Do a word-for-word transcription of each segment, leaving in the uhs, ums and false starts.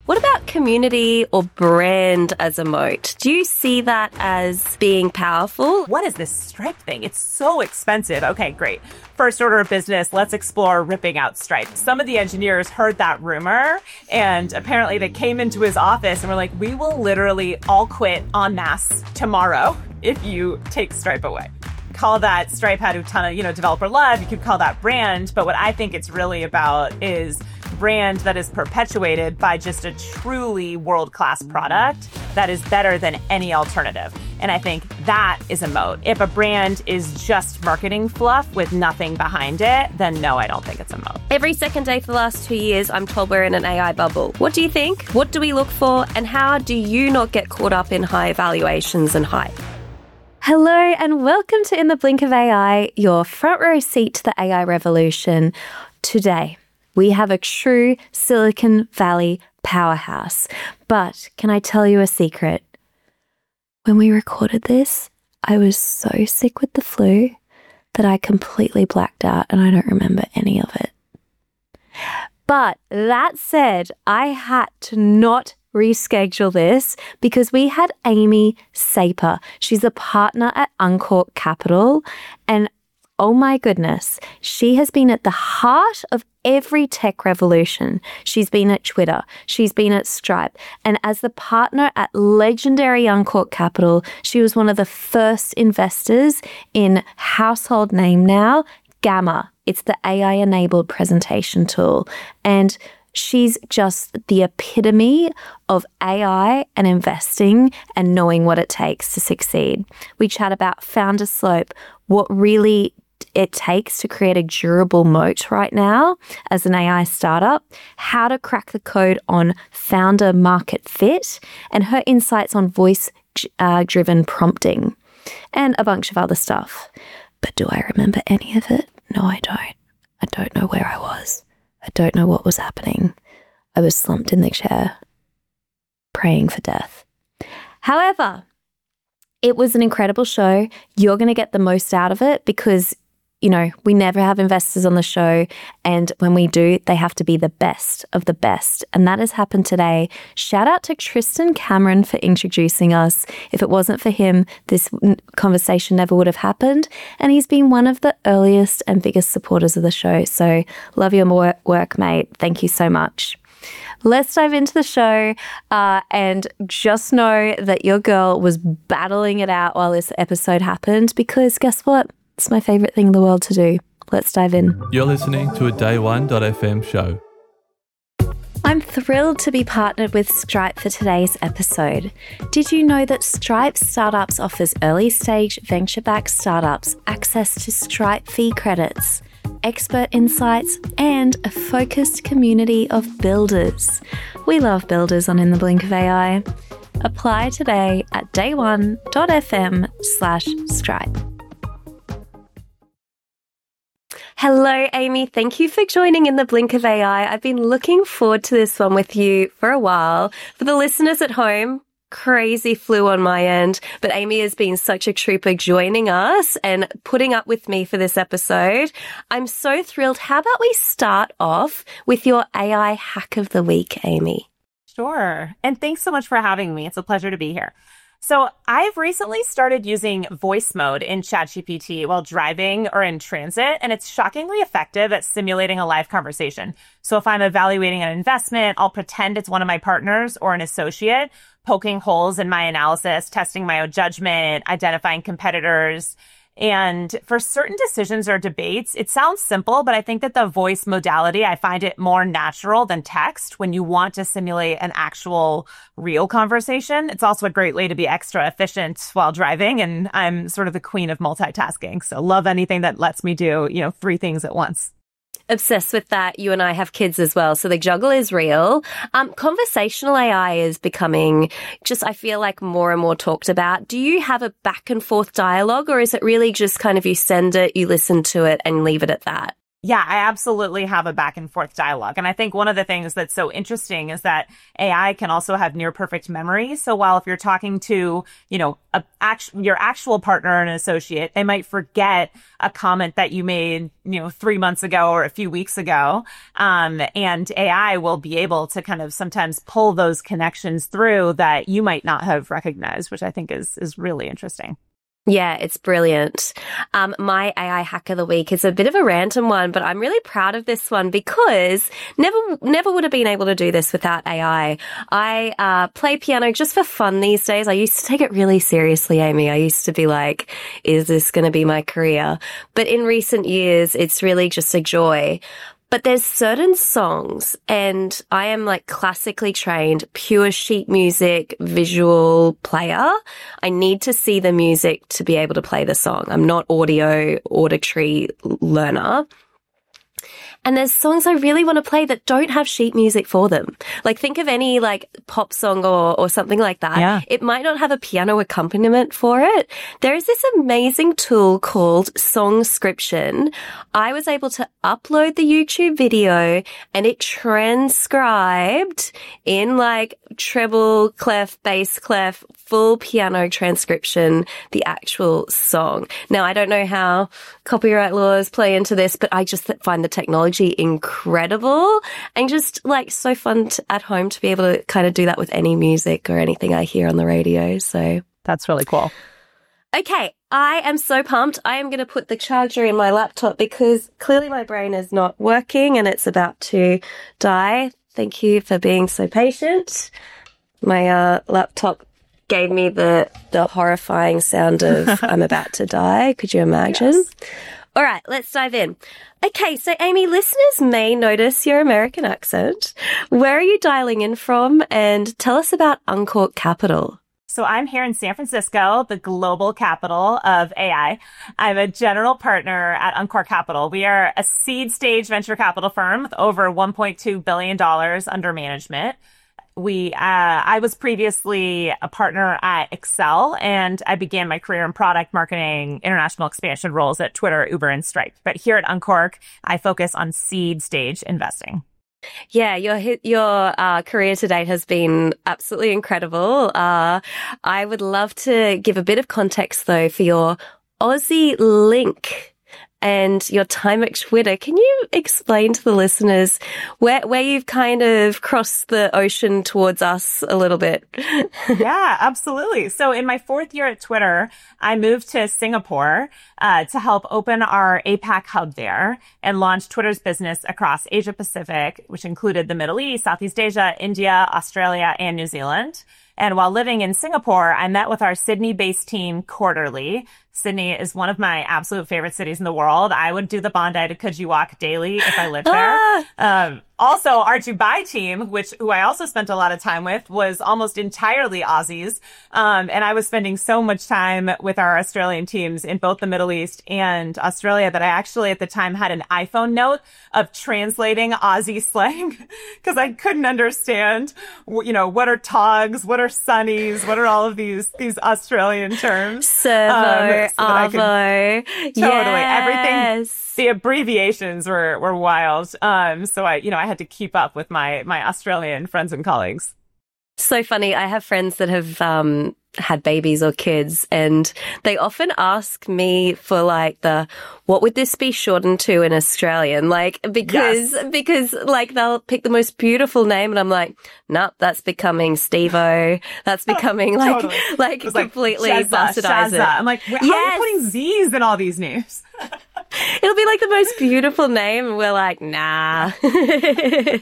What about community or brand as a moat? Do you see that as being powerful? What is this Stripe thing? It's so expensive. Okay, great. First order of business, let's explore ripping out Stripe. Some of the engineers heard that rumor, and apparently they came into his office and were like, we will literally all quit en masse tomorrow if you take Stripe away. Call that Stripe had a ton of, you know, developer love. You could call that brand. But what I think it's really about is brand that is perpetuated by just a truly world-class product that is better than any alternative. And I think that is a moat. If a brand is just marketing fluff with nothing behind it, then no, I don't think it's a moat. Every second day for the last two years, I'm told we're in an A I bubble. What do you think? What do we look for? And how do you not get caught up in high valuations and hype? Hello and welcome to In the Blink of A I, your front row seat to the A I revolution. Today, we have a true Silicon Valley powerhouse. But can I tell you a secret? When we recorded this, I was so sick with the flu that I completely blacked out and I don't remember any of it. But that said, I had to not reschedule this because we had Amy Saper. She's a partner at Uncork Capital, and oh my goodness, she has been at the heart of every tech revolution. She's been at Twitter, she's been at Stripe, and as the partner at legendary Uncork Capital, she was one of the first investors in household name now, Gamma. It's the A I-enabled presentation tool, and she's just the epitome of A I and investing and knowing what it takes to succeed. We chat about founder slope, what really it takes to create a durable moat right now as an A I startup, how to crack the code on founder market fit, and her insights on voice-driven prompting, and a bunch of other stuff. But do I remember any of it? No, I don't. I don't know where I was. I don't know what was happening. I was slumped in the chair, praying for death. However, it was an incredible show. You're going to get the most out of it because, you know, we never have investors on the show. And when we do, they have to be the best of the best. And that has happened today. Shout out to Tristan Cameron for introducing us. If it wasn't for him, this conversation never would have happened. And he's been one of the earliest and biggest supporters of the show. So love your work, mate. Thank you so much. Let's dive into the show uh, and just know that your girl was battling it out while this episode happened because guess what? It's my favorite thing in the world to do. Let's dive in. You're listening to a day one dot f m show. I'm thrilled to be partnered with Stripe for today's episode. Did you know that Stripe Startups offers early stage venture-backed startups access to Stripe fee credits, expert insights, and a focused community of builders? We love builders on In the Blink of A I. Apply today at day one dot f m slash Stripe. Hello, Amy. Thank you for joining In the Blink of A I. I've been looking forward to this one with you for a while. For the listeners at home, crazy flu on my end, but Amy has been such a trooper joining us and putting up with me for this episode. I'm so thrilled. How about we start off with your A I hack of the week, Amy? Sure. And thanks so much for having me. It's a pleasure to be here. So I've recently started using voice mode in ChatGPT while driving or in transit, and it's shockingly effective at simulating a live conversation. So if I'm evaluating an investment, I'll pretend it's one of my partners or an associate, poking holes in my analysis, testing my own judgment, identifying competitors. And for certain decisions or debates, it sounds simple, but I think that the voice modality, I find it more natural than text when you want to simulate an actual real conversation. It's also a great way to be extra efficient while driving. And I'm sort of the queen of multitasking. So love anything that lets me do, you know, three things at once. Obsessed with that. You and I have kids as well. So the juggle is real. Um, conversational A I is becoming just, I feel like, more and more talked about. Do you have a back and forth dialogue, or is it really just kind of you send it, you listen to it and leave it at that? Yeah, I absolutely have a back and forth dialogue. And I think one of the things that's so interesting is that A I can also have near perfect memory. So while if you're talking to, you know, a, act, your actual partner or an associate, they might forget a comment that you made, you know, three months ago or a few weeks ago. Um, and A I will be able to kind of sometimes pull those connections through that you might not have recognized, which I think is, is really interesting. Yeah, it's brilliant. Um, my A I hack of the week is a bit of a random one, but I'm really proud of this one because never, never would have been able to do this without A I. I uh, play piano just for fun these days. I used to take it really seriously, Amy. I used to be like, is this going to be my career? But in recent years, it's really just a joy. But there's certain songs, and I am like classically trained, pure sheet music, visual player. I need to see the music to be able to play the song. I'm not audio, auditory learner. And there's songs I really want to play that don't have sheet music for them. Like think of any like pop song or, or something like that. Yeah. It might not have a piano accompaniment for it. There is this amazing tool called Songscription. I was able to upload the YouTube video and it transcribed in like treble, clef, bass clef, full piano transcription, the actual song. Now, I don't know how copyright laws play into this, but I just find the technology incredible and just like so fun to, at home to be able to kind of do that with any music or anything I hear on the radio. So that's really cool. Okay, I am so pumped. I am going to put the charger in my laptop because clearly my brain is not working and it's about to die. Thank you for being so patient. My uh, laptop gave me the, the horrifying sound of I'm about to die. Could you imagine? Yes. All right, let's dive in. Okay, so Amy, listeners may notice your American accent. Where are you dialing in from? And tell us about Uncork Capital. So I'm here in San Francisco, the global capital of A I. I'm a general partner at Uncork Capital. We are a seed stage venture capital firm with over one point two billion dollars under management. We, uh, I was previously a partner at Excel, and I began my career in product marketing, international expansion roles at Twitter, Uber, and Stripe. But here at Uncork, I focus on seed stage investing. Yeah, your your uh, career to date has been absolutely incredible. Uh, I would love to give a bit of context, though, for your Aussie link and your time at Twitter. Can you explain to the listeners where where you've kind of crossed the ocean towards us a little bit? Yeah, absolutely. So in my fourth year at Twitter, I moved to Singapore uh, to help open our APAC hub there and launch Twitter's business across Asia Pacific, which included the Middle East, Southeast Asia, India, Australia, and New Zealand. And while living in Singapore, I met with our Sydney-based team quarterly. Sydney is one of my absolute favorite cities in the world. I would do the Bondi to Coogee Walk daily if I lived there. um, also, our Dubai team, which who I also spent a lot of time with, was almost entirely Aussies. Um, and I was spending so much time with our Australian teams in both the Middle East and Australia that I actually at the time had an iPhone note of translating Aussie slang because I couldn't understand, you know, what are togs, what are sunnies, what are all of these these Australian terms. Servo, um, so Arvo, totally yes. Everything. The abbreviations were were wild. Um, so I, you know, I had to keep up with my my Australian friends and colleagues. So funny. I have friends that have um, had babies or kids, and they often ask me for like the, what would this be shortened to in Australian? Like, because, yes. because like they'll pick the most beautiful name and I'm like, nope, that's becoming Steve-O. That's becoming like, totally. like completely like, Shazza, bastardize it. I'm like, how yes. are you putting Z's in all these names? It'll be like the most beautiful name, and we're like, nah. Okay,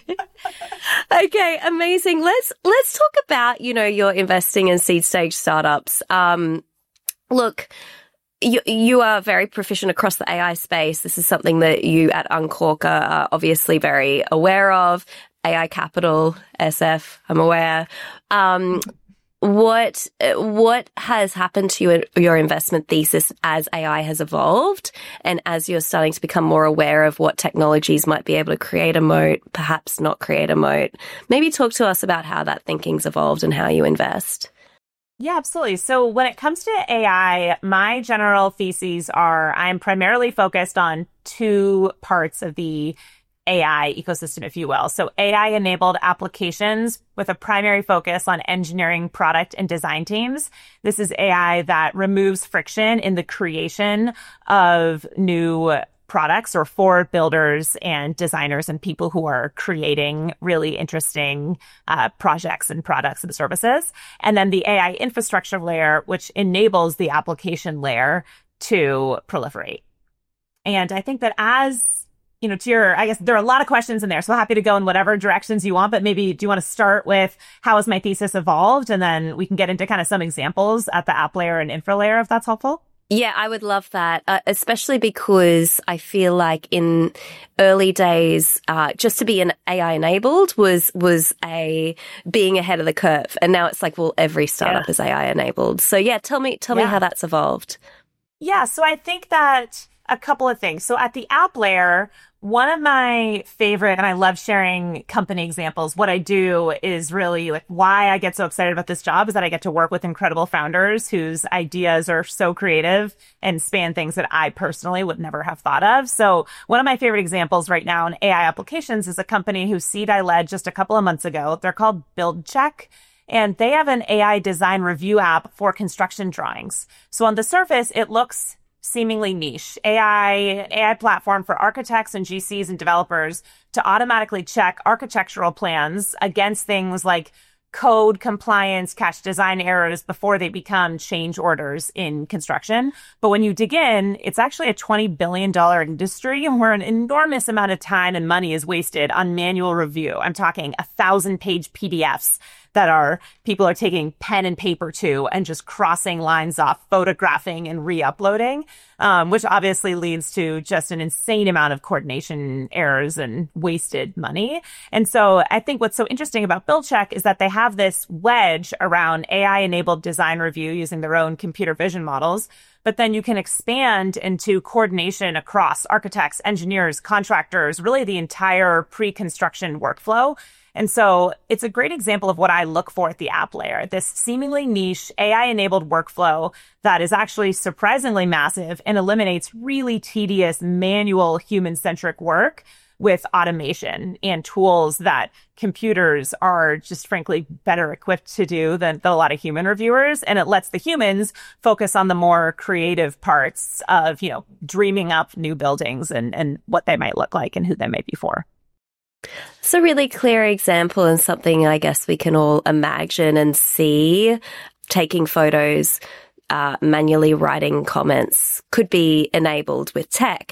amazing. Let's let's talk about, you know, your investing in seed stage startups. Um, look, you you are very proficient across the A I space. This is something that you at Uncork are obviously very aware of. A I Capital, S F, I'm aware. Um, What what has happened to you, your investment thesis as A I has evolved and as you're starting to become more aware of what technologies might be able to create a moat, perhaps not create a moat? Maybe talk to us about how that thinking's evolved and how you invest. Yeah, absolutely. So when it comes to A I, my general theses are I'm primarily focused on two parts of the A I ecosystem, if you will. So A I enabled applications with a primary focus on engineering, product, and design teams. This is A I that removes friction in the creation of new products or for builders and designers and people who are creating really interesting uh, projects and products and services. And then the A I infrastructure layer, which enables the application layer to proliferate. And I think that as, you know, to your, I guess there are a lot of questions in there, so happy to go in whatever directions you want, but maybe do you want to start with how has my thesis evolved? And then we can get into kind of some examples at the app layer and infra layer, if that's helpful. Yeah, I would love that, uh, especially because I feel like in early days, uh, just to be an A I enabled was, was a being ahead of the curve. And now it's like, well, every startup yeah. is A I enabled. So yeah, tell me, tell yeah. me how that's evolved. Yeah. So I think that a couple of things. So at the app layer, one of my favorite, and I love sharing company examples. What I do is really like why I get so excited about this job is that I get to work with incredible founders whose ideas are so creative and span things that I personally would never have thought of. So one of my favorite examples right now in A I applications is a company whose seed I led just a couple of months ago. They're called BuildCheck. And they have an A I design review app for construction drawings. So on the surface, it looks seemingly niche. A I, A I platform for architects and G Cs and developers to automatically check architectural plans against things like code compliance, catch design errors before they become change orders in construction. But when you dig in, it's actually a twenty billion dollars industry where an enormous amount of time and money is wasted on manual review. I'm talking a thousand page P D Fs that are people are taking pen and paper to and just crossing lines off, photographing and re-uploading, um, which obviously leads to just an insane amount of coordination errors and wasted money. And so I think what's so interesting about BuildCheck is that they have this wedge around A I-enabled design review using their own computer vision models, but then you can expand into coordination across architects, engineers, contractors, really the entire pre-construction workflow. And so it's a great example of what I look for at the app layer, this seemingly niche A I-enabled workflow that is actually surprisingly massive and eliminates really tedious manual human-centric work with automation and tools that computers are just frankly better equipped to do than, than a lot of human reviewers. And it lets the humans focus on the more creative parts of, you know, dreaming up new buildings and, and what they might look like and who they might be for. It's a really clear example and something I guess we can all imagine and see. Taking photos, uh, manually writing comments could be enabled with tech.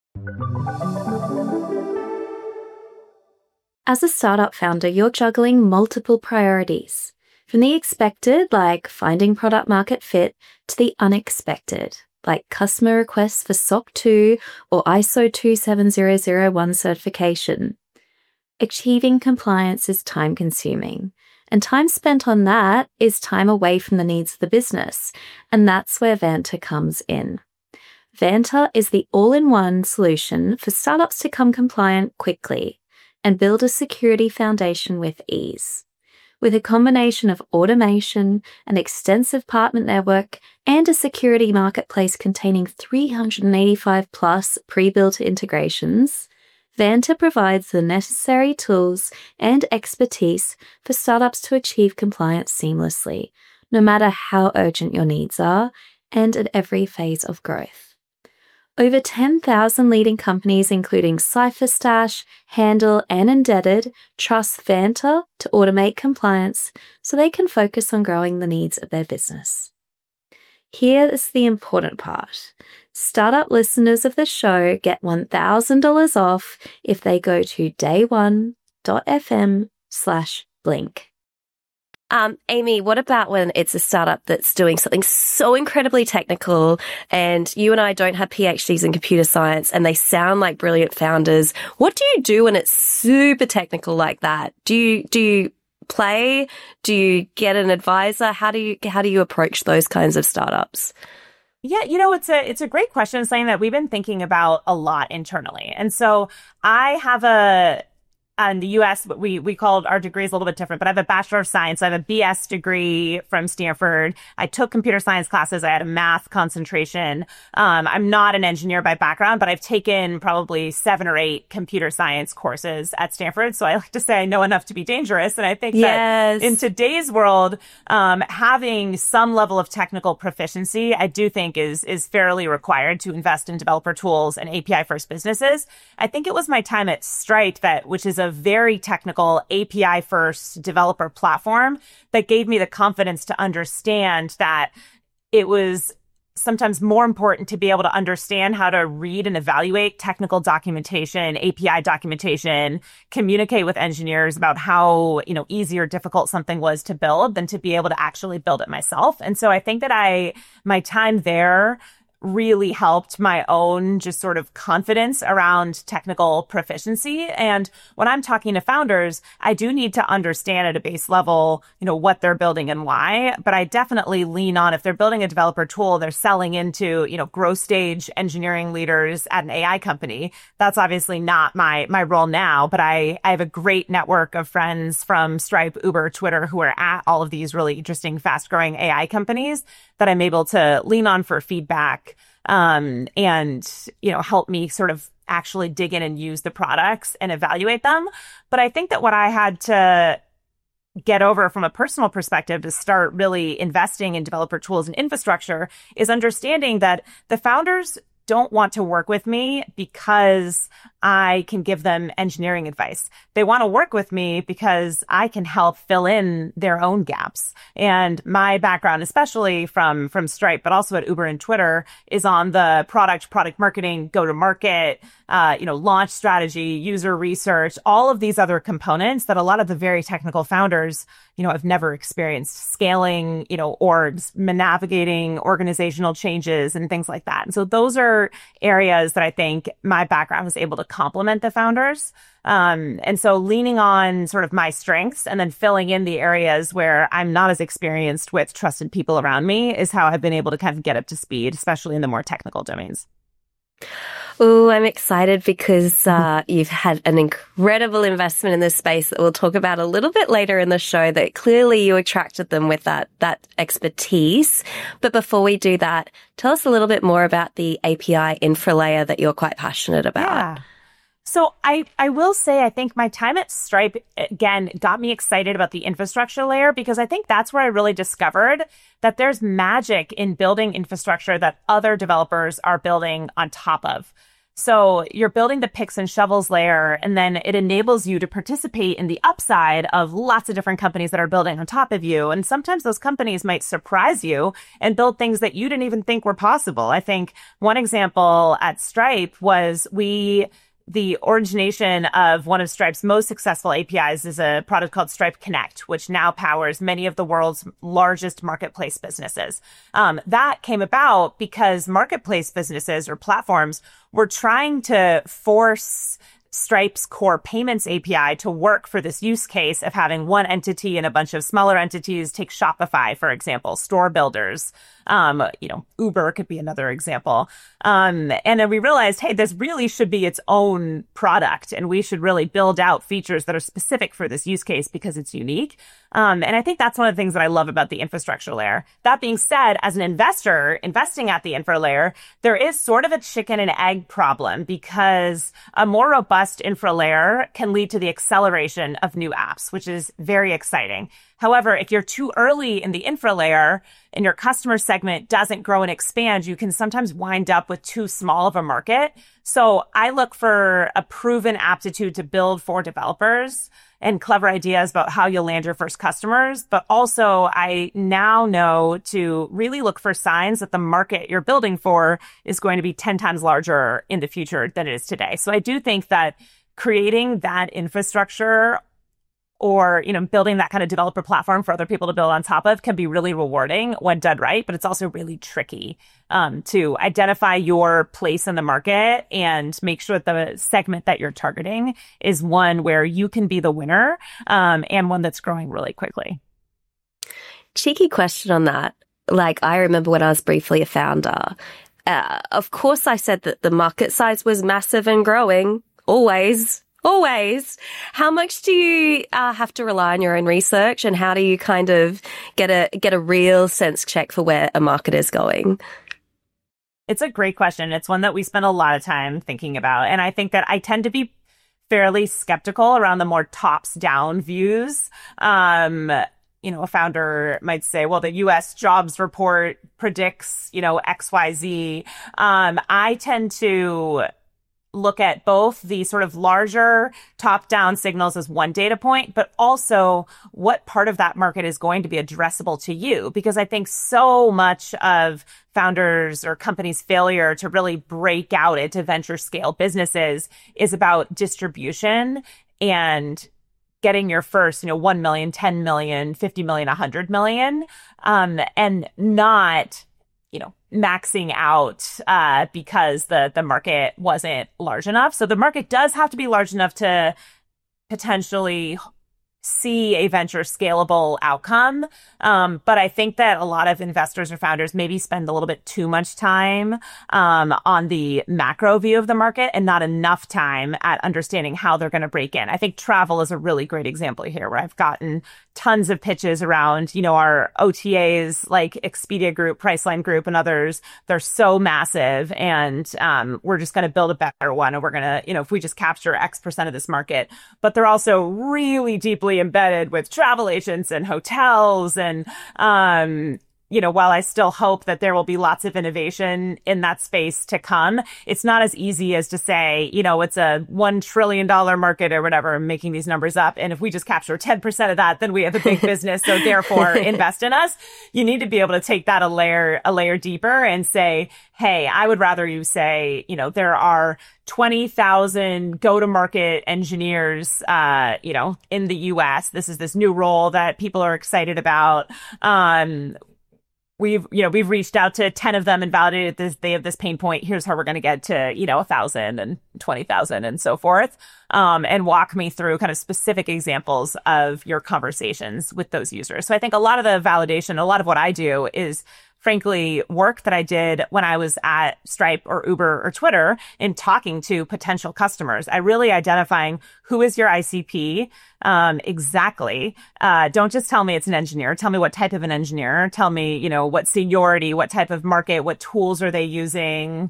As a startup founder, you're juggling multiple priorities, from the expected, like finding product market fit, to the unexpected, like customer requests for S O C two or I S O two seven zero zero one certification. Achieving compliance is time-consuming, and time spent on that is time away from the needs of the business, and that's where Vanta comes in. Vanta is the all-in-one solution for startups to become compliant quickly and build a security foundation with ease. With a combination of automation, an extensive partner network, and a security marketplace containing three hundred eighty-five plus pre-built integrations, Vanta provides the necessary tools and expertise for startups to achieve compliance seamlessly, no matter how urgent your needs are, and at every phase of growth. Over ten thousand leading companies, including CipherStash, Handle, and Indebted, trust Vanta to automate compliance so they can focus on growing the needs of their business. Here is the important part. Startup listeners of the show get one thousand dollars off if they go to dayone.fm slash blink. Um, Amy, what about when it's a startup that's doing something so incredibly technical and you and I don't have P H Ds in computer science and they sound like brilliant founders? What do you do when it's super technical like that? Do you, do you play? Do you get an advisor? How do you, how do you approach those kinds of startups? Yeah, you know, it's a it's a great question, something that we've been thinking about a lot internally. And so I have a in the U S, we we called our degrees a little bit different, but I have a Bachelor of Science. I have a B S degree from Stanford. I took computer science classes. I had a math concentration. Um, I'm not an engineer by background, but I've taken probably seven or eight computer science courses at Stanford. So I like to say I know enough to be dangerous. And I think yes. that in today's world, um, having some level of technical proficiency, I do think is is fairly required to invest in developer tools and A P I-first businesses. I think it was my time at Stripe, that which is a very technical A P I-first developer platform, that gave me the confidence to understand that it was sometimes more important to be able to understand how to read and evaluate technical documentation, A P I documentation, communicate with engineers about how, you know, easy or difficult something was to build than to be able to actually build it myself. And so I think that I, my time there really helped my own just sort of confidence around technical proficiency. And when I'm talking to founders, I do need to understand at a base level, you know, what they're building and why. But I definitely lean on, if they're building a developer tool, they're selling into, you know, growth stage engineering leaders at an A I company. That's obviously not my my role now, but I, I have a great network of friends from Stripe, Uber, Twitter, who are at all of these really interesting, fast growing A I companies that I'm able to lean on for feedback, um, and, you know, help me sort of actually dig in and use the products and evaluate them. But I think that what I had to get over from a personal perspective to start really investing in developer tools and infrastructure is understanding that the founders don't want to work with me because I can give them engineering advice. They want to work with me because I can help fill in their own gaps. And my background, especially from, from Stripe, but also at Uber and Twitter, is on the product, product marketing, go to market, uh, you know, launch strategy, user research, all of these other components that a lot of the very technical founders, you know, have never experienced. Scaling, you know, orgs, navigating organizational changes and things like that. And so those are areas that I think my background was able to complement the founders. Um, and so leaning on sort of my strengths and then filling in the areas where I'm not as experienced with trusted people around me is how I've been able to kind of get up to speed, especially in the more technical domains. Oh, I'm excited because uh, you've had an incredible investment in this space that we'll talk about a little bit later in the show, that clearly you attracted them with that that expertise. But before we do that, tell us a little bit more about the A P I infra layer that you're quite passionate about. Yeah. So I, I will say, I think my time at Stripe, again, got me excited about the infrastructure layer, because I think that's where I really discovered that there's magic in building infrastructure that other developers are building on top of. So you're building the picks and shovels layer, and then it enables you to participate in the upside of lots of different companies that are building on top of you. And sometimes those companies might surprise you and build things that you didn't even think were possible. I think one example at Stripe was we... the origination of one of Stripe's most successful A P Is is a product called Stripe Connect, which now powers many of the world's largest marketplace businesses. Um, that came about because marketplace businesses or platforms were trying to force Stripe's core payments A P I to work for this use case of having one entity and a bunch of smaller entities. Take Shopify, for example, store builders. Um, you know, Uber could be another example. Um, and then we realized, hey, this really should be its own product, and we should really build out features that are specific for this use case because it's unique. Um, and I think that's one of the things that I love about the infrastructure layer. That being said, as an investor investing at the infra layer, there is sort of a chicken and egg problem, because a more robust infra layer can lead to the acceleration of new apps, which is very exciting. However, if you're too early in the infra layer and your customer segment doesn't grow and expand, you can sometimes wind up with too small of a market. So I look for a proven aptitude to build for developers and clever ideas about how you'll land your first customers. But also, I now know to really look for signs that the market you're building for is going to be ten times larger in the future than it is today. So I do think that creating that infrastructure, or, you know, building that kind of developer platform for other people to build on top of, can be really rewarding when done right. But it's also really tricky um, to identify your place in the market and make sure that the segment that you're targeting is one where you can be the winner, um, and one that's growing really quickly. Cheeky question on that. Like, I remember when I was briefly a founder, uh, of course I said that the market size was massive and growing, always. Always. How much do you uh, have to rely on your own research, and how do you kind of get a get a real sense check for where a market is going? It's a great question. It's one that we spend a lot of time thinking about. And I think that I tend to be fairly skeptical around the more tops down views. Um, you know, a founder might say, well, the U S jobs report predicts, you know, X Y Z. Um, I tend to look at both the sort of larger top-down signals as one data point, but also what part of that market is going to be addressable to you. Because I think so much of founders or companies' failure to really break out into venture scale businesses is about distribution and getting your first, you know, one million, ten million, fifty million, one hundred million, um, and not, you know, maxing out uh, because the the market wasn't large enough. So the market does have to be large enough to potentially see a venture scalable outcome. Um, but I think that a lot of investors or founders maybe spend a little bit too much time um, on the macro view of the market and not enough time at understanding how they're going to break in. I think travel is a really great example here, where I've gotten tons of pitches around, you know, our O T As like Expedia Group, Priceline Group, and others. They're so massive, and um, we're just going to build a better one, and we're going to, you know, if we just capture X percent of this market. But they're also really deeply embedded with travel agents and hotels. And, um, you know, while I still hope that there will be lots of innovation in that space to come, it's not as easy as to say, you know, it's a one trillion dollars market or whatever. I'm making these numbers up. And if we just capture ten percent of that, then we have a big business. So therefore invest in us. You need to be able to take that a layer, a layer deeper and say, hey, I would rather you say, you know, there are twenty thousand go-to-market engineers, uh, you know, in the U S. This is this new role that people are excited about. Um, We've, you know, we've reached out to ten of them and validated this. They have this pain point. Here's how we're going to get to, you know, a thousand and twenty thousand and so forth. Um, and walk me through kind of specific examples of your conversations with those users. So I think a lot of the validation, a lot of what I do is frankly work that I did when I was at Stripe or Uber or Twitter in talking to potential customers. I really identifying who is your I C P um, exactly. Uh, don't just tell me it's an engineer. Tell me what type of an engineer. Tell me, you know, what seniority, what type of market, what tools are they using?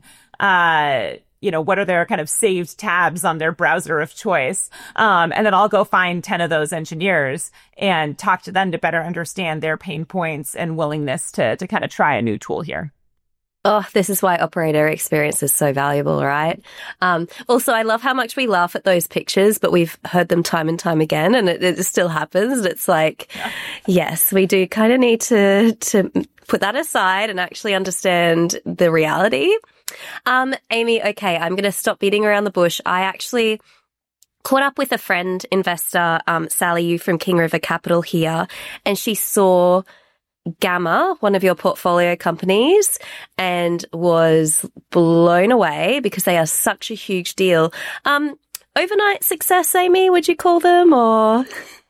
Uh, you know, what are their kind of saved tabs on their browser of choice? Um, and then I'll go find ten of those engineers and talk to them to better understand their pain points and willingness to to kind of try a new tool here. Oh, this is why operator experience is so valuable, right? Um, also, I love how much we laugh at those pictures, but we've heard them time and time again, and it, it still happens. It's like, yeah. Yes, we do kind of need to to put that aside and actually understand the reality. Um, Amy, okay, I'm going to stop beating around the bush. I actually caught up with a friend investor, um, Sally Yu from King River Capital here, and she saw Gamma, one of your portfolio companies, and was blown away because they are such a huge deal. Um, overnight success, Amy, would you call them, or?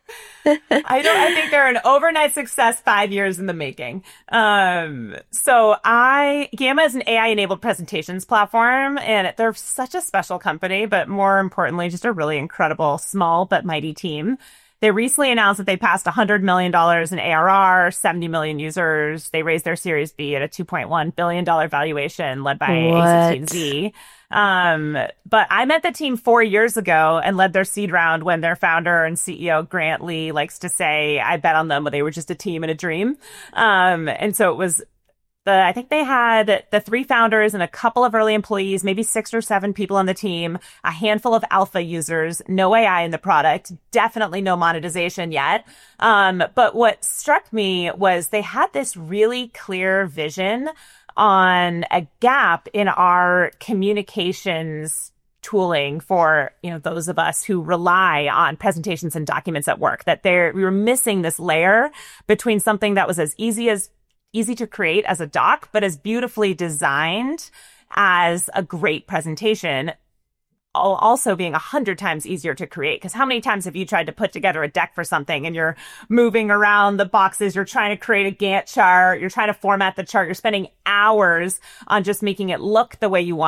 I don't, I think they're an overnight success, five years in the making. Um, so I, Gamma is an A I enabled presentations platform, and they're such a special company, but more importantly, just a really incredible, small but mighty team. They recently announced that they passed one hundred million dollars in A R R, seventy million users. They raised their Series B at a two point one billion dollars valuation led by A sixteen Z. Um, but I met the team four years ago and led their seed round when their founder and C E O, Grant Lee, likes to say, I bet on them, but they were just a team in a dream. Um, and so it was The, I think they had the three founders and a couple of early employees, maybe six or seven people on the team, a handful of alpha users, no A I in the product, definitely no monetization yet. Um, but what struck me was they had this really clear vision on a gap in our communications tooling for, you know, those of us who rely on presentations and documents at work, that they're, we were missing this layer between something that was as easy as easy to create as a doc, but as beautifully designed as a great presentation, also being a hundred times easier to create. Because how many times have you tried to put together a deck for something and you're moving around the boxes, you're trying to create a Gantt chart, you're trying to format the chart, you're spending hours on just making it look the way you want it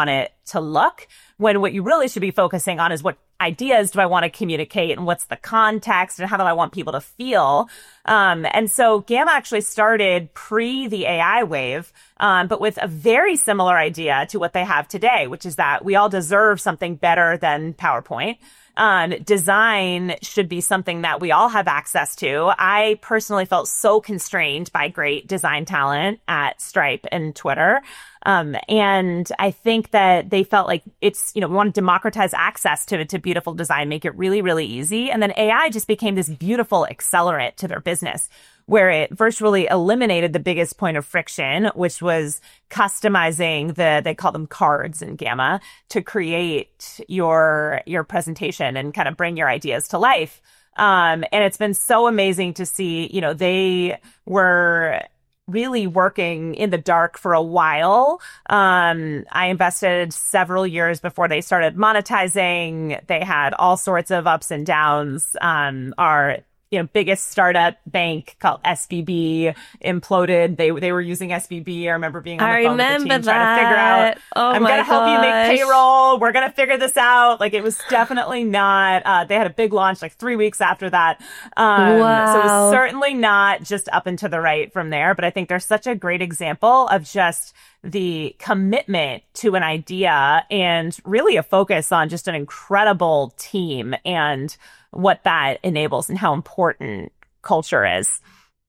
to look, when what you really should be focusing on is what ideas do I want to communicate and what's the context and how do I want people to feel. Um, and so Gamma actually started pre the A I wave, um, but with a very similar idea to what they have today, which is that we all deserve something better than PowerPoint. Um, design should be something that we all have access to. I personally felt so constrained by great design talent at Stripe and Twitter. Um, and I think that they felt like it's, you know, we want to democratize access to, to beautiful design, make it really, really easy. And then A I just became this beautiful accelerant to their business, where it virtually eliminated the biggest point of friction, which was customizing the, they call them cards in Gamma, to create your, your presentation and kind of bring your ideas to life. Um, and it's been so amazing to see, you know, they were really working in the dark for a while. Um, I invested several years before they started monetizing. They had all sorts of ups and downs. Um, our you know, biggest startup bank called S V B imploded. They they were using S V B. I remember being on the I phone with the team that. trying to figure out, oh I'm going to help you make payroll. We're going to figure this out. Like, it was definitely not, uh, they had a big launch like three weeks after that. Um, wow. So it was certainly not just up and to the right from there. But I think there's such a great example of just the commitment to an idea and really a focus on just an incredible team and what that enables and how important culture is.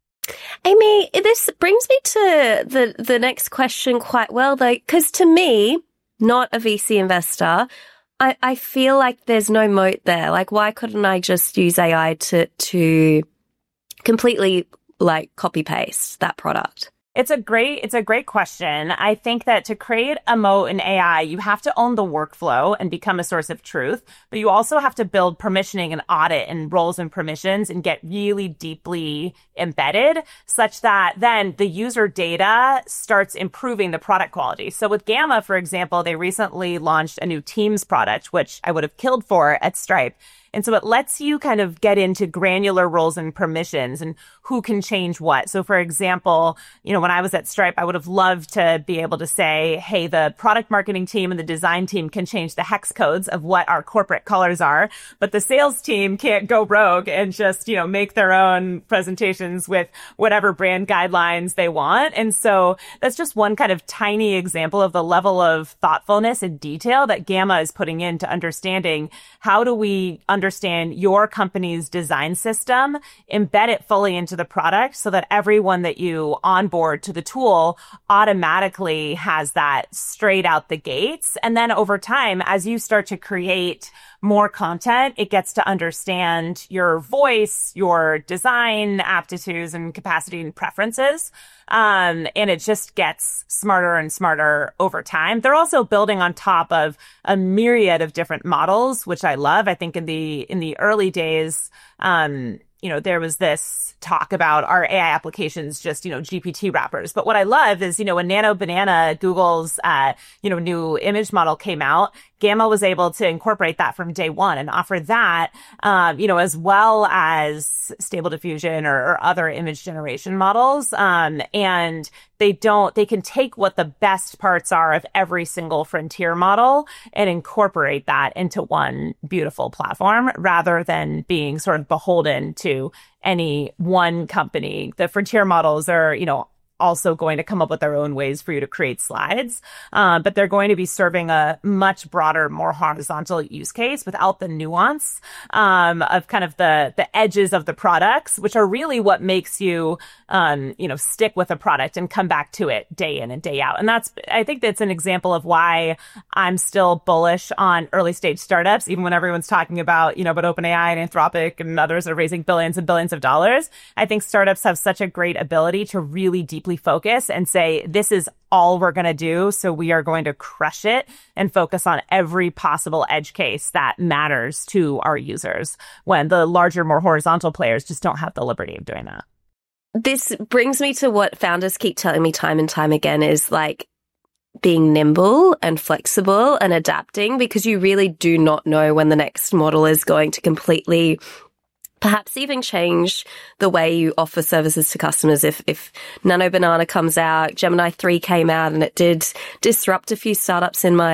Amy, this brings me to the, the next question quite well, though, because to me, not a V C investor, I, I feel like there's no moat there. Like, why couldn't I just use A I to, to completely like copy paste that product? It's a great, it's a great question. I think that to create a moat in A I, you have to own the workflow and become a source of truth, but you also have to build permissioning and audit and roles and permissions and get really deeply embedded such that then the user data starts improving the product quality. So with Gamma, for example, they recently launched a new Teams product, which I would have killed for at Stripe. And so it lets you kind of get into granular roles and permissions and who can change what. So for example, you know, when I was at Stripe, I would have loved to be able to say, hey, the product marketing team and the design team can change the hex codes of what our corporate colors are, but the sales team can't go rogue and just, you know, make their own presentations with whatever brand guidelines they want. And so that's just one kind of tiny example of the level of thoughtfulness and detail that Gamma is putting into understanding how do we understand your company's design system, embed it fully into the product so that everyone that you onboard to the tool automatically has that straight out the gates. And then over time, as you start to create more content, it gets to understand your voice, your design aptitudes and capacity and preferences. Um, and it just gets smarter and smarter over time. They're also building on top of a myriad of different models, which I love. I think in the, in the early days, um, you know, there was this talk about our A I applications, just, you know, G P T wrappers. But what I love is, you know, when Nano Banana, Google's, uh, you know, new image model came out, Gamma was able to incorporate that from day one and offer that, um, you know, as well as Stable Diffusion or, or other image generation models. Um, and they don't, they can take what the best parts are of every single frontier model and incorporate that into one beautiful platform rather than being sort of beholden to any one company. The frontier models are, you know, also going to come up with their own ways for you to create slides. Uh, but they're going to be serving a much broader, more horizontal use case without the nuance um, of kind of the the edges of the products, which are really what makes you, um, you know, stick with a product and come back to it day in and day out. And that's, I think that's an example of why I'm still bullish on early stage startups, even when everyone's talking about, you know, but OpenAI and Anthropic and others are raising billions and billions of dollars. I think startups have such a great ability to really deeply focus and say, this is all we're going to do. So we are going to crush it and focus on every possible edge case that matters to our users, when the larger, more horizontal players just don't have the liberty of doing that. This brings me to what founders keep telling me time and time again is like being nimble and flexible and adapting, because you really do not know when the next model is going to completely perhaps even change the way you offer services to customers. If, if Nano Banana comes out, Gemini three came out, and it did disrupt a few startups in my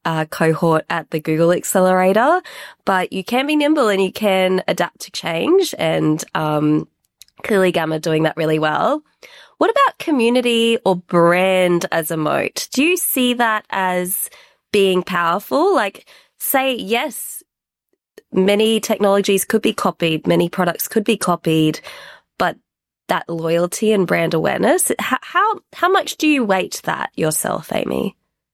uh, cohort at the Google Accelerator, but you can be nimble and you can adapt to change, and um, clearly Gamma doing that really well. What about community or brand as a moat? Do you see that as being powerful? Like, say, yes, many technologies could be copied, many products could be copied, but that loyalty and brand awareness, how, how, how much do you weight that yourself, Amy?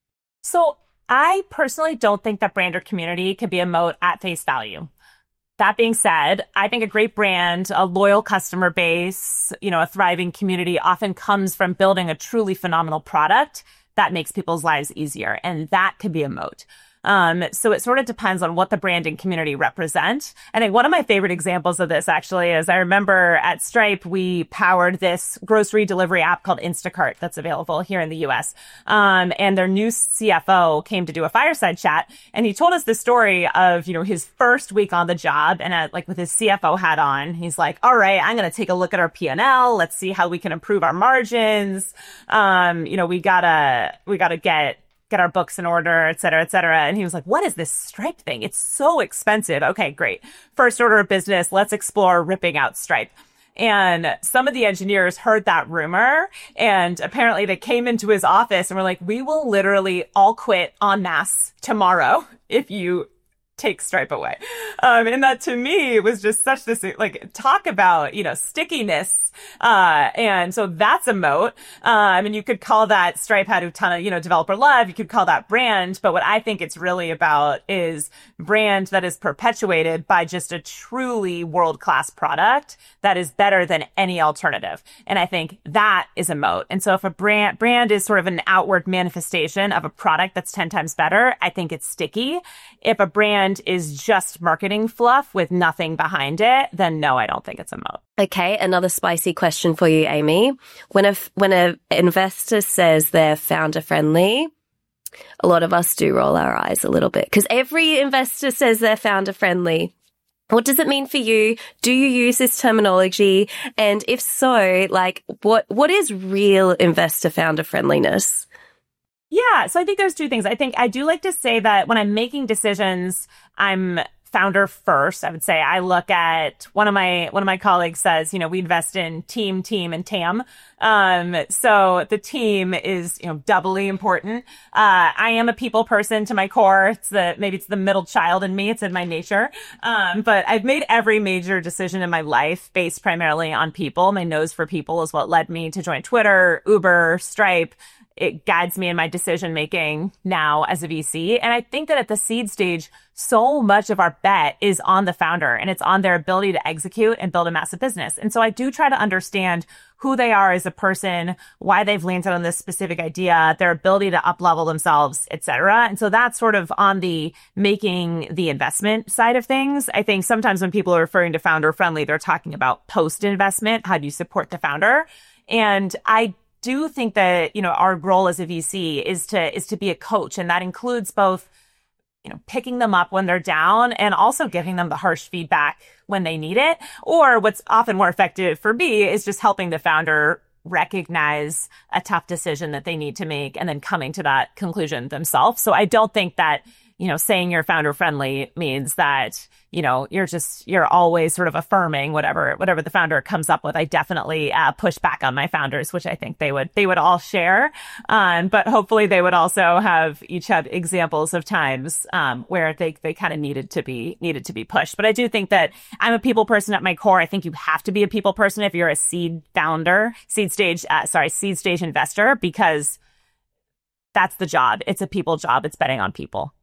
So I personally don't think that brand or community can be a moat at face value. That being said, I think a great brand, a loyal customer base, you know, a thriving community often comes from building a truly phenomenal product that makes people's lives easier. And that could be a moat. Um, so it sort of depends on what the brand and community represent. I think one of my favorite examples of this actually is I remember at Stripe, we powered this grocery delivery app called Instacart that's available here in the U S. Um, and their new C F O came to do a fireside chat, and he told us the story of, you know, his first week on the job, and at, like with his C F O hat on, he's like, all right, I'm going to take a look at our P and L. Let's see how we can improve our margins. Um, you know, we gotta, we gotta get, get our books in order, et cetera, et cetera. And he was like, what is this Stripe thing? It's so expensive. Okay, great. First order of business. Let's explore ripping out Stripe. And some of the engineers heard that rumor, and apparently they came into his office and were like, we will literally all quit en masse tomorrow if you take Stripe away. Um, and that to me was just such this, like, talk about, you know, stickiness. Uh, and so that's a moat. Um, and you could call that Stripe had a ton of, you know, developer love. You could call that brand. But what I think it's really about is brand that is perpetuated by just a truly world-class product that is better than any alternative. And I think that is a moat. And so if a brand, brand is sort of an outward manifestation of a product that's ten times better, I think it's sticky. If a brand is just marketing fluff with nothing behind it, then no, I don't think it's a moat. Okay, another spicy question for you, Amy. When a when a investor says they're founder friendly, a lot of us do roll our eyes a little bit because every investor says they're founder friendly. What does it mean for you? Do you use this terminology? And if so, like, what what is real investor founder friendliness? Yeah, so I think there's two things. I think I do like to say that when I'm making decisions, I'm founder first. I would say I look at one of my one of my colleagues says, you know, we invest in team, team, and T A M. Um, so the team is, you know, doubly important. Uh, I am a people person to my core. It's the maybe it's the middle child in me. It's in my nature. Um, but I've made every major decision in my life based primarily on people. My nose for people is what led me to join Twitter, Uber, Stripe. It guides me in my decision making now as a V C. And I think that at the seed stage, so much of our bet is on the founder, and it's on their ability to execute and build a massive business. And so I do try to understand who they are as a person, why they've landed on this specific idea, their ability to up-level themselves, et cetera. And so that's sort of on the making the investment side of things. I think sometimes when people are referring to founder friendly, they're talking about post-investment. How do you support the founder? And I do think that, you know, our role as a V C is to is to be a coach, and that includes both, you know, picking them up when they're down and also giving them the harsh feedback when they need it. Or what's often more effective for me is just helping the founder recognize a tough decision that they need to make and then coming to that conclusion themselves. So I don't think that, you know, saying you're founder friendly means that, you know, you're just, you're always sort of affirming whatever, whatever the founder comes up with. I definitely uh, push back on my founders, which I think they would, they would all share. Um, but hopefully they would also have each have examples of times um, where they, they kind of needed to be, needed to be pushed. But I do think that I'm a people person at my core. I think you have to be a people person if you're a seed founder, seed stage, uh, sorry, seed stage investor, because that's the job. It's a people job. It's betting on people.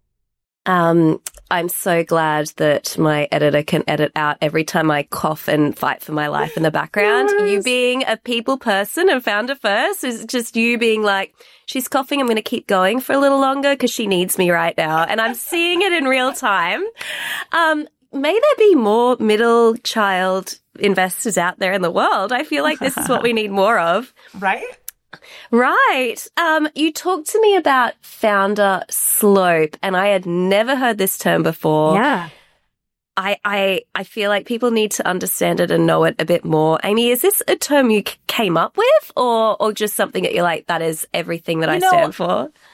Um, I'm so glad that my editor can edit out every time I cough and fight for my life in the background. Yes. You being a people person and founder first is just you being like, she's coughing, I'm going to keep going for a little longer because she needs me right now. And I'm seeing it in real time. Um, may there be more middle child investors out there in the world. I feel like this is what we need more of. Right? Right. Um, you talked to me about founder slope, and I had never heard this term before. Yeah. I, I, I feel like people need to understand it and know it a bit more. Amy, is this a term you c- came up with or, or just something that you're like, that is everything that you I know, stand for?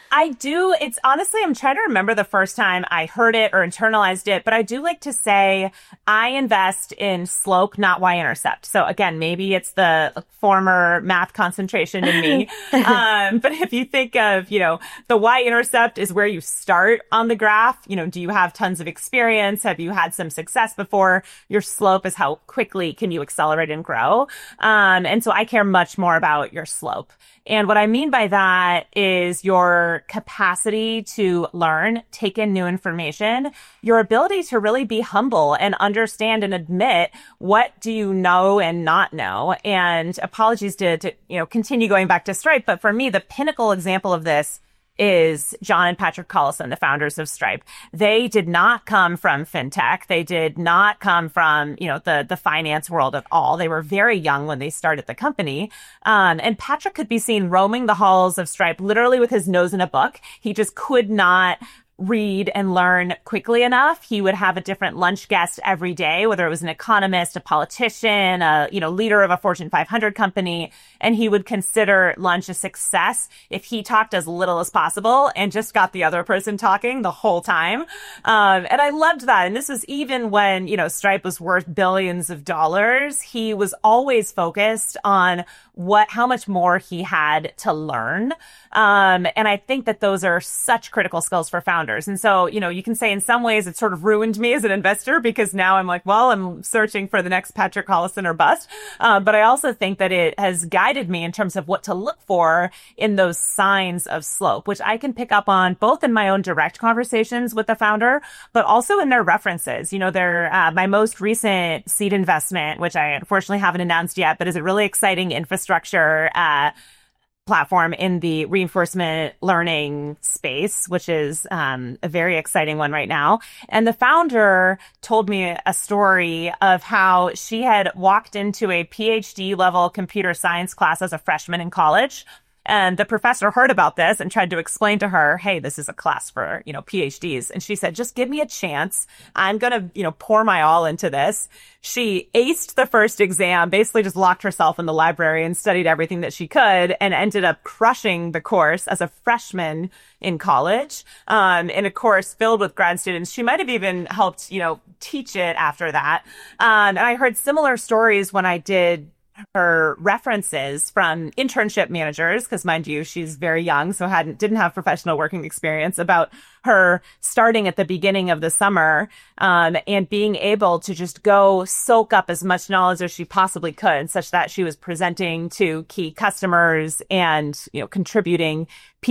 I do. It's honestly, I'm trying to remember the first time I heard it or internalized it, but I do like to say I invest in slope, not y-intercept. So again, maybe it's the former math concentration in me. um, but if you think of, you know, the y-intercept is where you start on the graph. You know, do you have tons of experience? Have you had some success before? Your slope is how quickly can you accelerate and grow? Um, and so I care much more about your slope. And what I mean by that is your capacity to learn, take in new information, your ability to really be humble and understand and admit what do you know and not know. And apologies to, to you know, continue going back to Stripe, but for me, the pinnacle example of this is John and Patrick Collison, the founders of Stripe. They did not come from fintech. They did not come from, you know, the, the finance world at all. They were very young when they started the company. Um, and Patrick could be seen roaming the halls of Stripe, literally with his nose in a book. He just could not read and learn quickly enough. He would have a different lunch guest every day, whether it was an economist, a politician, a, you know, leader of a Fortune five hundred company. And he would consider lunch a success if he talked as little as possible and just got the other person talking the whole time. Um, and I loved that. And this was even when, you know, Stripe was worth billions of dollars. He was always focused on what, how much more he had to learn. Um, and I think that those are such critical skills for founders. And so, you know, you can say in some ways it sort of ruined me as an investor because now I'm like, well, I'm searching for the next Patrick Collison or bust. Um, but I also think that it has guided me in terms of what to look for in those signs of slope, which I can pick up on both in my own direct conversations with the founder, but also in their references. You know, their, uh, my most recent seed investment, which I unfortunately haven't announced yet, but is a really exciting infrastructure, uh, platform in the reinforcement learning space, which is um, a very exciting one right now. And the founder told me a story of how she had walked into a PhD level computer science class as a freshman in college. And the professor heard about this and tried to explain to her, hey, this is a class for, you know, PhDs. And she said, just give me a chance. I'm going to, you know, pour my all into this. She aced the first exam, basically just locked herself in the library and studied everything that she could and ended up crushing the course as a freshman in college, um, in a course filled with grad students. She might have even helped, you know, teach it after that. Um, and I heard similar stories when I did her references from internship managers, because mind you, she's very young, so hadn't didn't have professional working experience, about her starting at the beginning of the summer um, and being able to just go soak up as much knowledge as she possibly could, such that she was presenting to key customers and, you know, contributing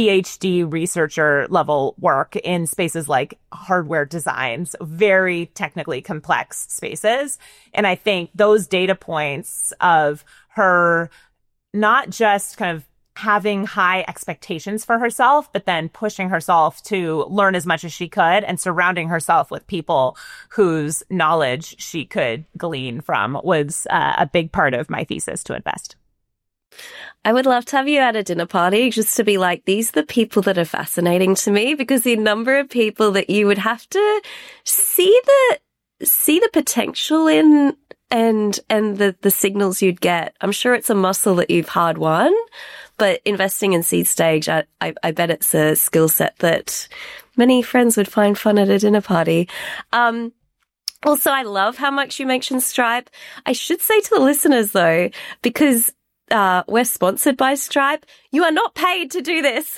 PhD researcher level work in spaces like hardware designs, very technically complex spaces. And I think those data points of her not just kind of having high expectations for herself, but then pushing herself to learn as much as she could and surrounding herself with people whose knowledge she could glean from was uh, a big part of my thesis to invest. I would love to have you at a dinner party just to be like, these are the people that are fascinating to me, because the number of people that you would have to see the see the potential in and and the, the signals you'd get. I'm sure it's a muscle that you've hard won, but investing in seed stage, I, I, I bet it's a skill set that many friends would find fun at a dinner party. Um, also, I love how much you mentioned Stripe. I should say to the listeners, though, because Uh, we're sponsored by Stripe, you are not paid to do this.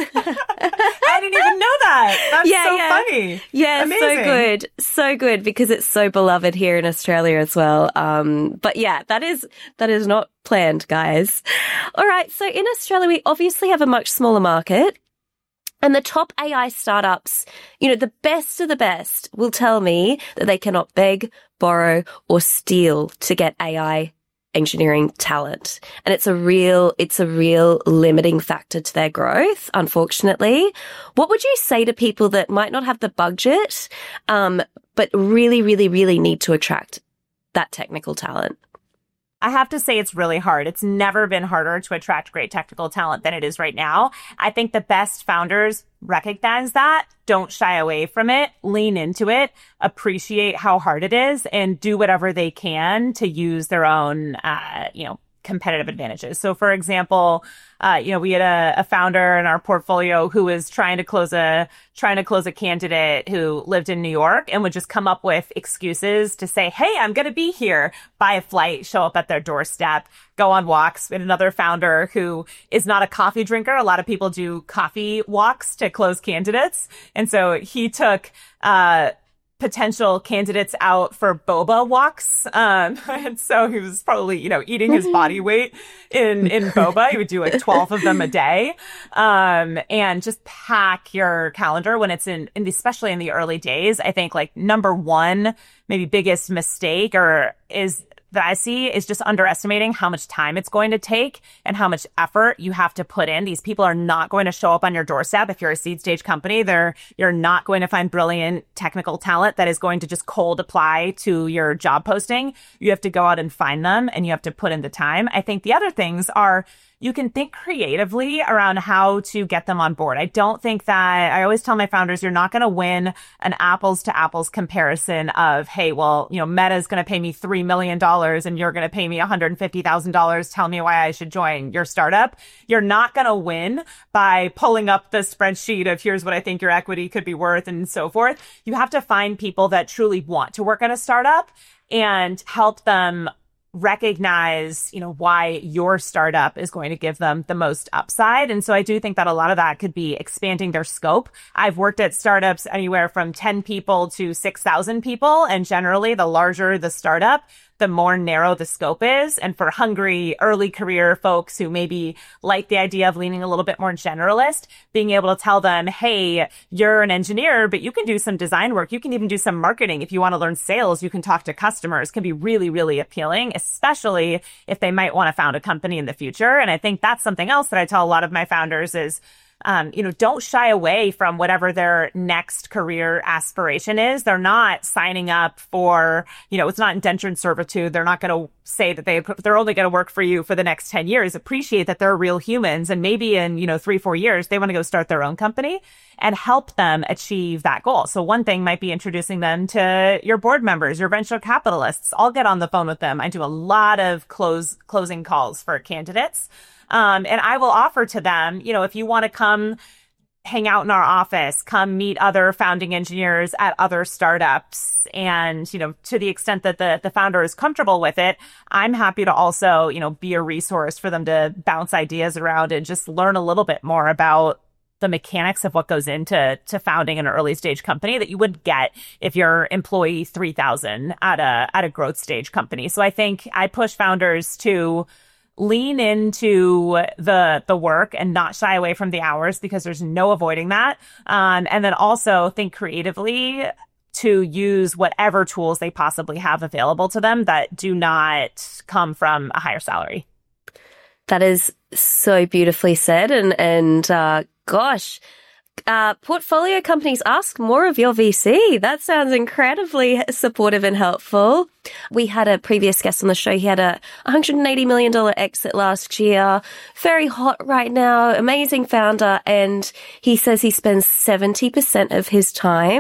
I didn't even know that. That's yeah, so yeah. funny. Yeah, Amazing. so good. So good, because it's so beloved here in Australia as well. Um, but yeah, that is, that is not planned, guys. All right. So in Australia, we obviously have a much smaller market. And the top A I startups, you know, the best of the best will tell me that they cannot beg, borrow, or steal to get A I engineering talent. And it's a real, it's a real limiting factor to their growth, unfortunately. What would you say to people that might not have the budget, um, but really, really, really need to attract that technical talent? I have to say it's really hard. It's never been harder to attract great technical talent than it is right now. I think the best founders recognize that, don't shy away from it, lean into it, appreciate how hard it is, and do whatever they can to use their own, uh, you know, competitive advantages. So for example, uh, you know, we had a, a founder in our portfolio who was trying to close a, trying to close a candidate who lived in New York and would just come up with excuses to say, hey, I'm going to be here, buy a flight, show up at their doorstep, go on walks. And another founder who is not a coffee drinker. A lot of people do coffee walks to close candidates. And so he took, uh, potential candidates out for boba walks. Um, and so he was probably, you know, eating his body weight in, in boba. He would do like twelve of them a day. Um, and just pack your calendar when it's in, in, especially in the early days. I think like number one, maybe biggest mistake or is that I see is just underestimating how much time it's going to take and how much effort you have to put in. These people are not going to show up on your doorstep. If you're a seed stage company, they're, you're not going to find brilliant technical talent that is going to just cold apply to your job posting. You have to go out and find them and you have to put in the time. I think the other things are you can think creatively around how to get them on board. I don't think that, I always tell my founders, you're not going to win an apples to apples comparison of, hey, well, you know, Meta is going to pay me three million dollars and you're going to pay me one hundred fifty thousand dollars. Tell me why I should join your startup. You're not going to win by pulling up the spreadsheet of here's what I think your equity could be worth and so forth. You have to find people that truly want to work at a startup and help them recognize, you know, why your startup is going to give them the most upside. And so I do think that a lot of that could be expanding their scope. I've worked at startups anywhere from ten people to six thousand people. And generally, the larger the startup, the more narrow the scope is. And for hungry early career folks who maybe like the idea of leaning a little bit more generalist, being able to tell them, hey, you're an engineer, but you can do some design work. You can even do some marketing. If you want to learn sales, you can talk to customers, can be really, really appealing, especially if they might want to found a company in the future. And I think that's something else that I tell a lot of my founders is, Um, you know, don't shy away from whatever their next career aspiration is. They're not signing up for, you know, it's not indentured servitude. They're not going to say that they, they're only going to work for you for the next ten years. Appreciate that they're real humans. And maybe in, you know, three, four years, they want to go start their own company and help them achieve that goal. So one thing might be introducing them to your board members, your venture capitalists. I'll get on the phone with them. I do a lot of close, closing calls for candidates. Um, and I will offer to them, you know, if you want to come hang out in our office, come meet other founding engineers at other startups. And, you know, to the extent that the, the founder is comfortable with it, I'm happy to also, you know, be a resource for them to bounce ideas around and just learn a little bit more about the mechanics of what goes into to founding an early stage company that you would get if you're employee three thousand at a, at a growth stage company. So I think I push founders to lean into the the work and not shy away from the hours because there's no avoiding that. Um, and then also think creatively to use whatever tools they possibly have available to them that do not come from a higher salary. That is so beautifully said. And, and uh, gosh, Uh, portfolio companies ask more of your V C. That sounds incredibly supportive and helpful. We had a previous guest on the show. He had a one hundred eighty million dollars exit last year. Very hot right now. Amazing founder. And he says he spends seventy percent of his time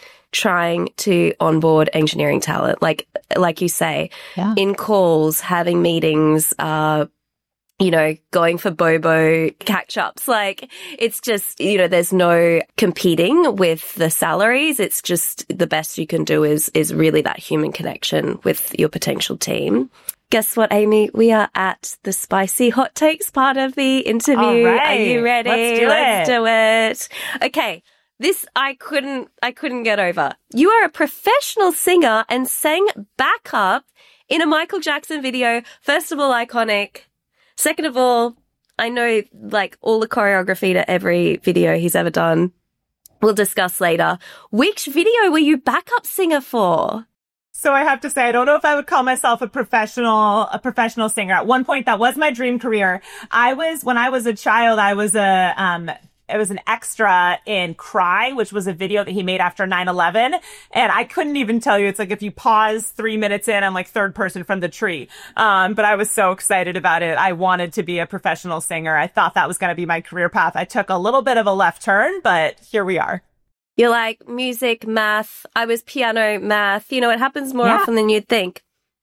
trying to onboard engineering talent. Like, like you say, yeah. in calls, having meetings, uh, you know, going for Bobo catch-ups. Like, it's just, you know, there's no competing with the salaries. It's just the best you can do is, is really that human connection with your potential team. Guess what, Amy? We are at the spicy hot takes part of the interview. All right. Are you ready? Let's do Let's it. do it. Okay. This I couldn't, I couldn't get over. You are a professional singer and sang backup in a Michael Jackson video. First of all, iconic. Second of all, I know like all the choreography to every video he's ever done. We'll discuss later. Which video were you backup singer for? So I have to say, I don't know if I would call myself a professional, a professional singer. At one point, that was my dream career. I was, when I was a child, I was a, um, it was an extra in Cry, which was a video that he made after nine eleven. And I couldn't even tell you. It's like if you pause three minutes in, I'm like third person from the tree. Um, but I was so excited about it. I wanted to be a professional singer. I thought that was going to be my career path. I took a little bit of a left turn, but here we are. You're like music, math. I was piano, math. You know, it happens more yeah. often than you'd think.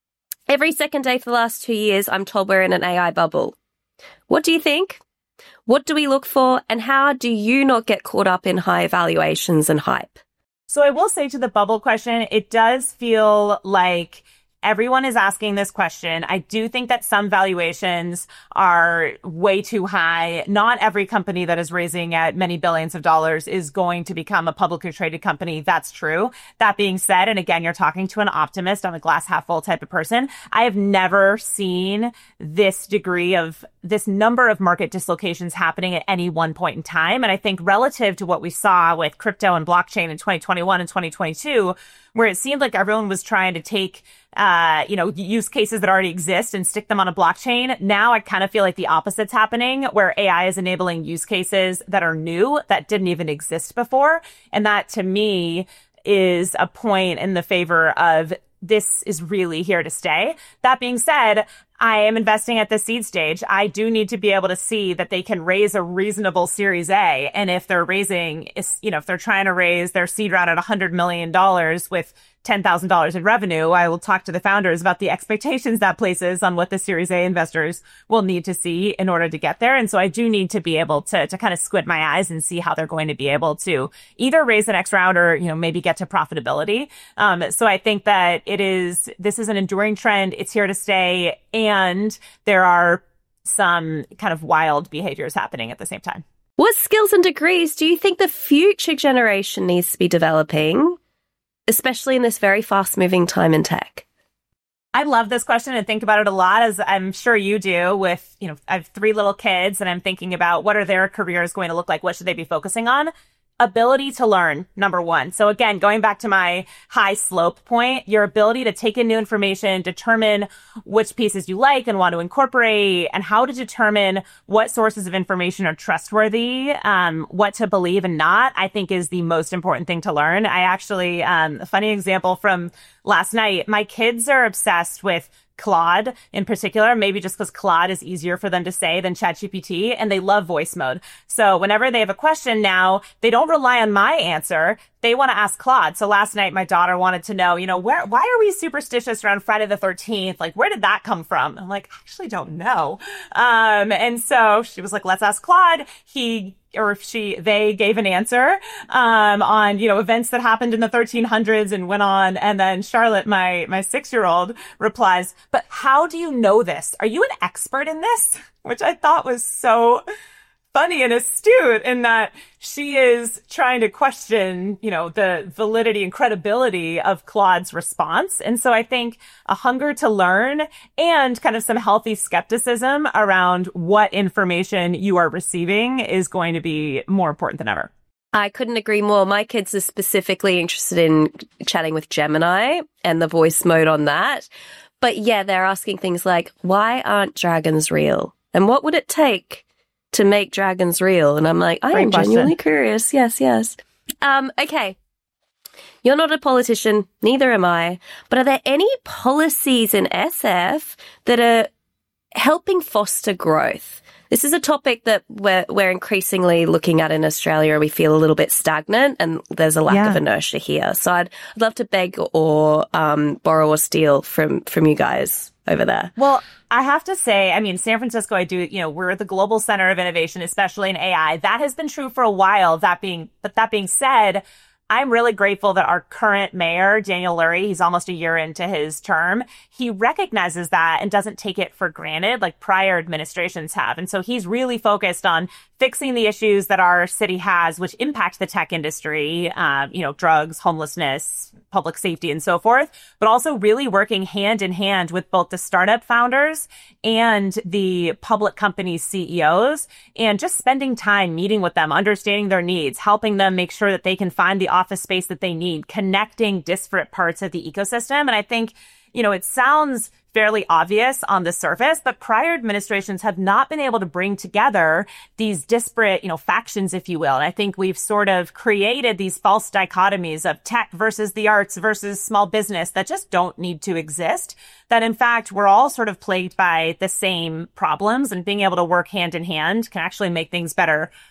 Every second day for the last two years, I'm told we're in an A I bubble. What do you think? What do we look for? And how do you not get caught up in high valuations and hype? So I will say to the bubble question, it does feel like everyone is asking this question. I do think that some valuations are way too high. Not every company that is raising at many billions of dollars is going to become a publicly traded company. That's true. That being said, and again, you're talking to an optimist, I'm a glass half full type of person. I have never seen this degree of this number of market dislocations happening at any one point in time. And I think relative to what we saw with crypto and blockchain in twenty twenty-one and twenty twenty-two, where it seemed like everyone was trying to take, uh, you know, use cases that already exist and stick them on a blockchain. Now I kind of feel like the opposite's happening, where A I is enabling use cases that are new, that didn't even exist before. And that to me is a point in the favor of this is really here to stay. That being said, I am investing at the seed stage. I do need to be able to see that they can raise a reasonable Series A. And if they're raising, you know, if they're trying to raise their seed round at one hundred million dollars with ten thousand dollars in revenue, I will talk to the founders about the expectations that places on what the Series A investors will need to see in order to get there. And so I do need to be able to, to kind of squint my eyes and see how they're going to be able to either raise the next round or, you know, maybe get to profitability. Um, so I think that it is, this is an enduring trend. It's here to stay. And there are some kind of wild behaviors happening at the same time. What skills and degrees do you think the future generation needs to be developing, especially in this very fast-moving time in tech? I love this question and think about it a lot, as I'm sure you do with, you know, I have three little kids and I'm thinking about what are their careers going to look like? What should they be focusing on? Ability to learn, number one. So again, going back to my high slope point, your ability to take in new information, determine which pieces you like and want to incorporate, and how to determine what sources of information are trustworthy, um, what to believe and not, I think is the most important thing to learn. I actually, um, a funny example from last night, my kids are obsessed with Claude in particular, maybe just because Claude is easier for them to say than ChatGPT, and they love voice mode. So whenever they have a question now, they don't rely on my answer. They want to ask Claude. So last night, my daughter wanted to know, you know, where, why are we superstitious around Friday the thirteenth? Like, where did that come from? I'm like, I actually don't know. Um, and so she was like, let's ask Claude. He or if she, they gave an answer, um, on, you know, events that happened in the thirteen hundreds and went on. And then Charlotte, my, my six-year-old replies, but how do you know this? Are you an expert in this? Which I thought was so funny and astute in that she is trying to question, you know, the validity and credibility of Claude's response. And so I think a hunger to learn and kind of some healthy skepticism around what information you are receiving is going to be more important than ever. I couldn't agree more. My kids are specifically interested in chatting with Gemini and the voice mode on that. But yeah, they're asking things like, why aren't dragons real? And what would it take to make dragons real? And I'm like, I Great am question. genuinely curious. Yes, yes. Um, okay. You're not a politician, neither am I. But are there any policies in S F that are helping foster growth? This is a topic that we're, we're increasingly looking at in Australia. We feel a little bit stagnant and there's a lack Yeah. of inertia here. So I'd, I'd love to beg or um, borrow or steal from, from you guys over there. Well, I have to say, I mean, San Francisco, I do, you know, we're the global center of innovation, especially in A I. That has been true for a while. That being, but that being said, I'm really grateful that our current mayor, Daniel Lurie, he's almost a year into his term, he recognizes that and doesn't take it for granted like prior administrations have. And so he's really focused on fixing the issues that our city has, which impact the tech industry, um, you know, drugs, homelessness, public safety, and so forth, but also really working hand in hand with both the startup founders and the public company C E Os, and just spending time meeting with them, understanding their needs, helping them make sure that they can find the office space that they need, connecting disparate parts of the ecosystem. And I think, you know, it sounds fairly obvious on the surface, but prior administrations have not been able to bring together these disparate, you know, factions, if you will. And I think we've sort of created these false dichotomies of tech versus the arts versus small business that just don't need to exist. That in fact, we're all sort of plagued by the same problems, and being able to work hand in hand can actually make things better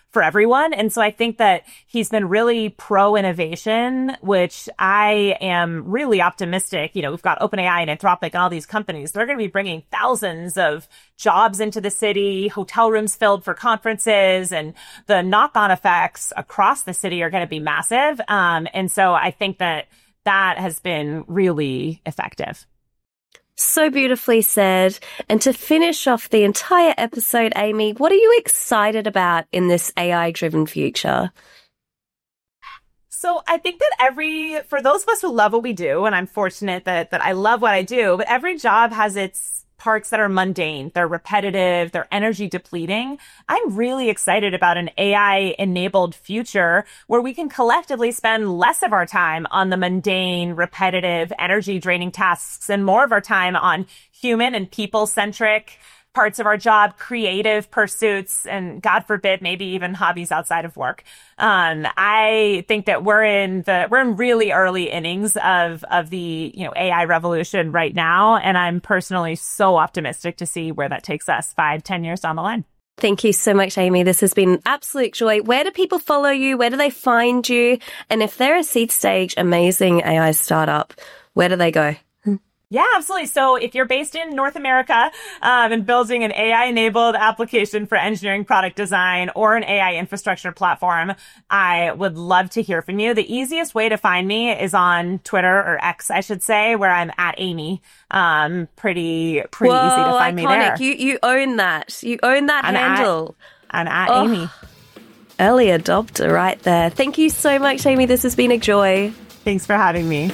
for everyone. And so I think that he's been really pro innovation, which I am really optimistic. You know, we've got OpenAI and Anthropic and all these companies. They're going to be bringing thousands of jobs into the city, hotel rooms filled for conferences, and the knock-on effects across the city are going to be massive. Um, and so I think that that has been really effective. So beautifully said. And to finish off the entire episode, Amy, what are you excited about in this A I-driven future? So I think that every, for those of us who love what we do, and I'm fortunate that that I love what I do, but every job has its parts that are mundane, they're repetitive, they're energy depleting. I'm really excited about an A I-enabled future where we can collectively spend less of our time on the mundane, repetitive, energy-draining tasks and more of our time on human and people-centric parts of our job, creative pursuits, and God forbid, maybe even hobbies outside of work. Um, I think that we're in the, we're in really early innings of, of the, you know, A I revolution right now. And I'm personally so optimistic to see where that takes us five, ten years down the line. Thank you so much, Amy. This has been an absolute joy. Where do people follow you? Where do they find you? And if they're a seed stage amazing A I startup, where do they go? Yeah, absolutely. So if you're based in North America um, and building an A I-enabled application for engineering product design or an A I infrastructure platform, I would love to hear from you. The easiest way to find me is on Twitter, or X, I should say, where I'm at Amy. Um, pretty, pretty Whoa, easy to find iconic. me there. You, you own that. You own that I'm handle. At, I'm at oh, Amy. Early adopter right there. Thank you so much, Amy. This has been a joy. Thanks for having me.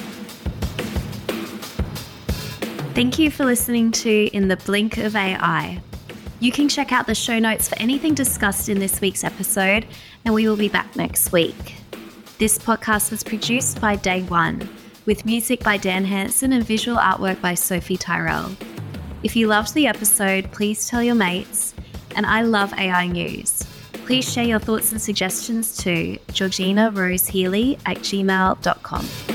Thank you for listening to In the Blink of A I. You can check out the show notes for anything discussed in this week's episode, and we will be back next week. This podcast was produced by Day One, with music by Dan Hansen and visual artwork by Sophie Tyrell. If you loved the episode, please tell your mates. And I love A I news. Please share your thoughts and suggestions to Georgina Rose Healy at gmail dot com.